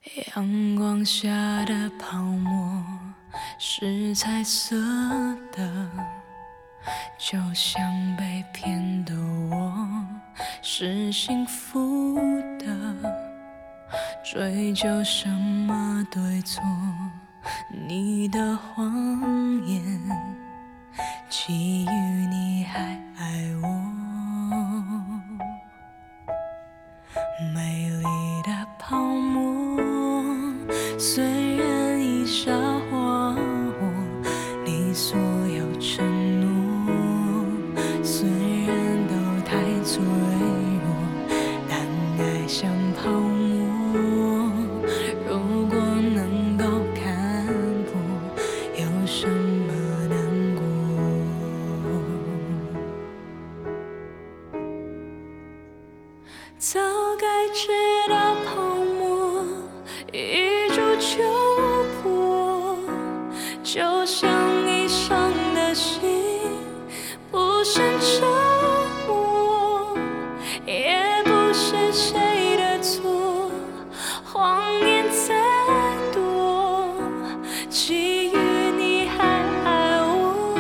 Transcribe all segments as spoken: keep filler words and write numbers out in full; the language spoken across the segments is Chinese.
阳光下的泡沫是彩色的，就像被骗的我是幸福的。追究什么对错，你的谎言基于你还爱我。美丽的泡沫虽然已沙化我，你所有承诺虽然都太脆弱，但爱像泡沫，如果能够看破，有什么难过？早该知道泡沫一触就破，就像你伤的心不胜折磨，也不是谁的错，谎言再多，基于你还爱我。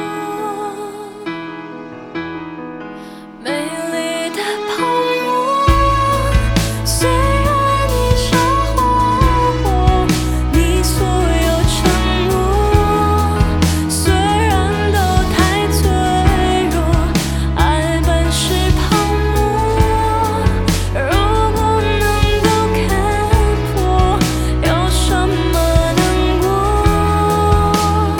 美丽的泡沫虽然已沙化我，你所有承诺虽然都太脆弱，爱本是泡沫，如果能够看破，有什么难过？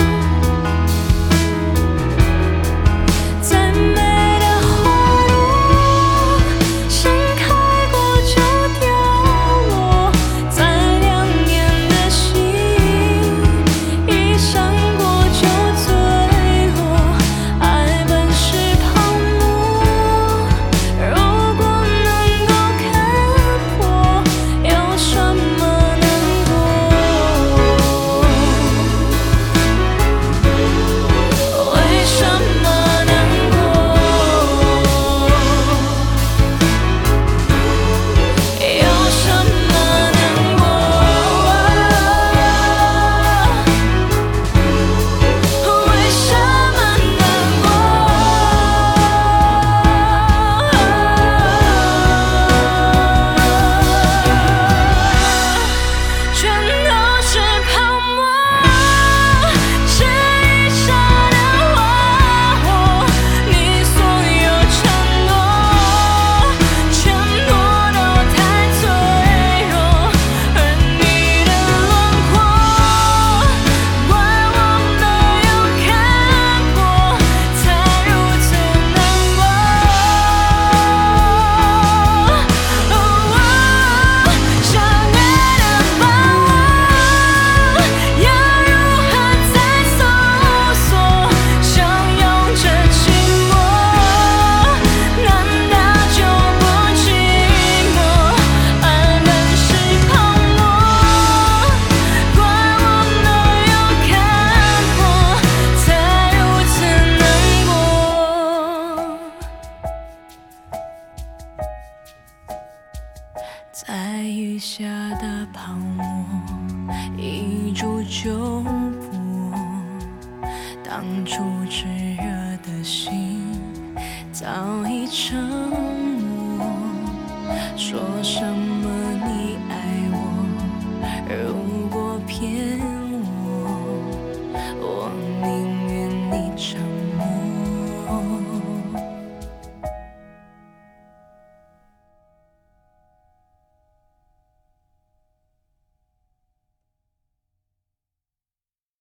再美的花朵盛开过就凋落，再亮眼的星一闪过就坠落，爱本是泡沫，如果能够看破，有什么难过？为什么难过？有什么难过？为什么难过？全都是泡沫，是一刹的花火，你所有承诺全部都太脆弱，而你的轮廓，怪我没有看破，才如此难过。想爱的把握，要如何再搜索？相拥着寂寞，难道就不寂寞？爱本是泡沫，怪我没有看破，才如此难过。在雨下的泡沫一触就破，当初炽热的心早已沉